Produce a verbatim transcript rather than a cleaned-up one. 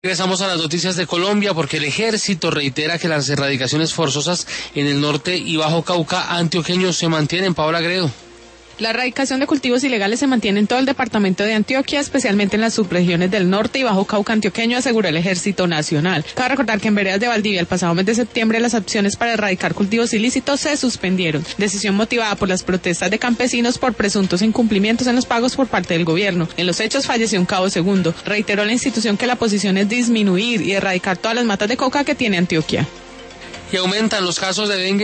Regresamos a las noticias de Colombia porque el ejército reitera que las erradicaciones forzosas en el norte y Bajo Cauca antioqueño se mantienen. Paola Gredo. La erradicación de cultivos ilegales se mantiene en todo el departamento de Antioquia, especialmente en las subregiones del norte y Bajo Cauca antioqueño, aseguró el Ejército Nacional. Cabe recordar que en veredas de Valdivia el pasado mes de septiembre las acciones para erradicar cultivos ilícitos se suspendieron, decisión motivada por las protestas de campesinos por presuntos incumplimientos en los pagos por parte del gobierno. En los hechos falleció un cabo segundo. Reiteró la institución que la posición es disminuir y erradicar todas las matas de coca que tiene Antioquia. Y aumentan los casos de dengue